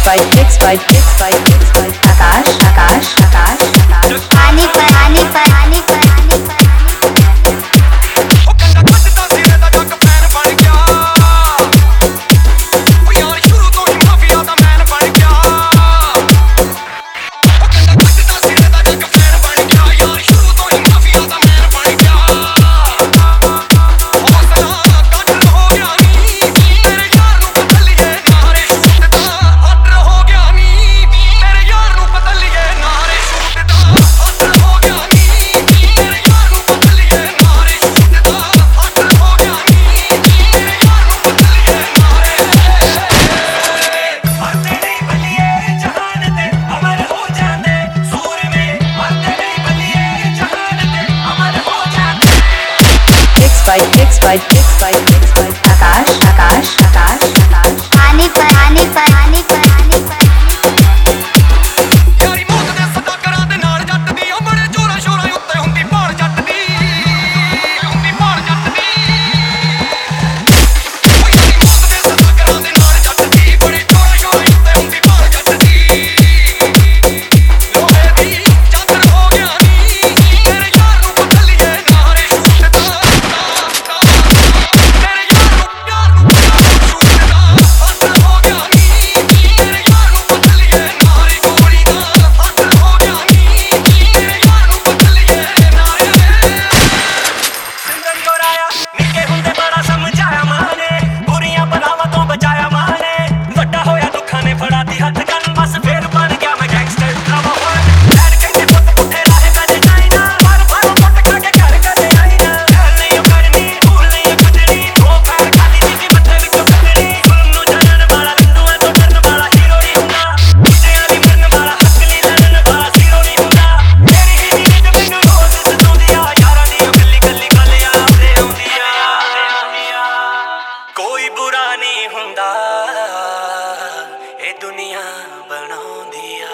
आकाश पानी आकाश पानी यारी मौत दे सदा करा दे नाल जट दी बड़े जोरा शोरा उत्ते हुंदी भाल जट दी यारी मौत दे सदा करा दे नाल जट दी बड़े जोरा शोरा उत्ते हुंदी भाल जट दी लोहे दी चादर हो गया नी तेरे यार नूं बदलिए नारे छूटदा तेरे यार नूं छूटदा हद हो गया नी तेरे यार नूं बदलिए नारे गोली दा हद हो गया नी तेरे यार नूं बदलिए नारे सिंदन गोराया निक्के हुंदे बड़ा समझाया मां ने बुरियां बलावां तो बचाया मां ने वड्डा होया दुखां ने फड़ाती हथ गन बस फेर बन गया मैं गैंगस्टर नंबर 1 डैड कहते पुੱਤ पुੱਠੇ ਰਾਹੇ ਕਦੇ ਚਾਈਨਾ ਪਰ ਪੁੱਟ ਖਾ ਕੇ ਘਰ ਕਦੇ ਆਈਨਾ ਗੱਲ ਨਹੀਂ ਕਰਨੀ ਭੂਲ ਨਹੀਂ ਕੱਢਣੀ ਦੋ ਪੈਰ ਖਾਲੀ ਜਿੱਦੀ ਮੱਥੇ ਵਿੱਚੋਂ ਕੱਢਣੀ ਸੁਣ ਨੂੰ ਜਾਣਨ ਵਾਲਾ ਬਿੰਦੂਆਂ ਤੋਂ ਡਰਨ ਵਾਲਾ ਹੀਰੋ ਨਹੀਂ ਹੁੰਦਾ ਵਿਜਿਆਂ ਦੀ ਮਰਨ ਵਾਲਾ ਹੱਕ ਲਈ ਲੜਨ ਵਾਲਾ ਜ਼ੀਰੋ ਨਹੀਂ ਹੁੰਦਾ ਤੇਰੀ ਹੀ ਨੀਂਦ ਮੈਨੂੰ ਰੋਜ਼ ਸਤਾਉਂਦੀ ਆ ਯਾਰਾਂ ਦੀ ਕੱਲੀ ਕੱਲੀ ਗੱਲ ਯਾਦ ਆਉਂਦੀ ਆ ਕੋਈ ਬੁਰਾ ਨਹੀਂ ਹੁੰਦਾ ਇਹ ਦੁਨੀਆ ਬਣਾਉਂਦੀ ਆ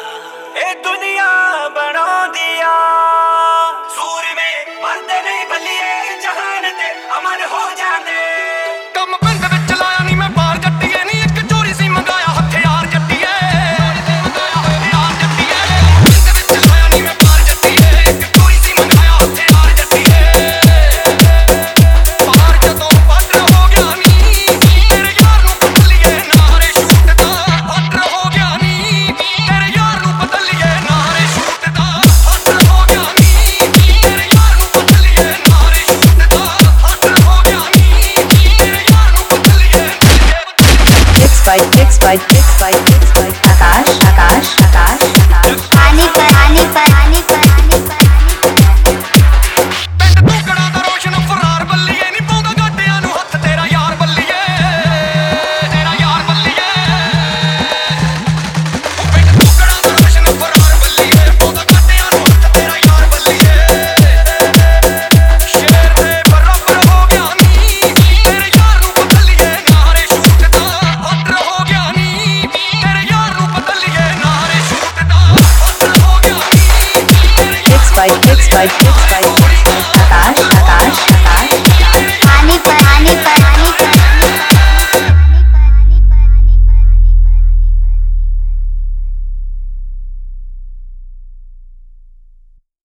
ਸੂਰਮੇ ਮਰਦੇ ਨਹੀਂ ਬੱਲੀਏ ਜਹਾਨ ਤੇ ਅਮਰ ਹੋ ਜਾਂਦੇ ਕੰਮ ਪਿੰਡ ਵਿੱਚ ਲਾਇਆ ਨੀ ਮੈਂ ਬਾਹਰ ਜੱਟੀਏ ਨੀ ਇੱਕ ਚੋਰੀ ਸੀ ਮੰਗਾਇਆ ਹਥਿਆਰ ਜੱਟੀਏ ਪਿੰਡ ਵਿੱਚ ਲਾਇਆ ਨੀ ਮੈਂ ਬਾਹਰ ਜੱਟੀਏ ਇੱਕ ਚੋਰੀ ਸੀ ਮੰਗਾਇਆ ਹਥਿਆਰ ਜੱਟੀਏ ਬਾਹਰ ਜਦੋਂ ਬਾਰਡਰ ਹੋ ਗਿਆ ਨੀ ਤੇਰੇ ਯਾਰ ਨੂੰ ਬਦਲੀਏ ਨਾਰੇ ਛੂਟਦਾ ਬਾਰਡਰ ਹੋ ਗਿਆ ਨੀ ਤੇਰੇ ਯਾਰ ਨੂੰ ਬਦਲੀਏ ਨਾਰੇ ਛੂਟਦਾ ਬਾਰਡਰ ਹੋ ਗਿਆ ਨੀ ਤੇਰੇ ਯਾਰ ਨੂੰ ਬਦਲੀਏ ਨਾਰੇ ਛੂਟਦਾ ਬਾਰਡਰ ਹੋ ਗਿਆ ਨੀ ਤੇਰੇ ਯਾਰ ਨੂੰ ਬਦਲੀਏ आकाश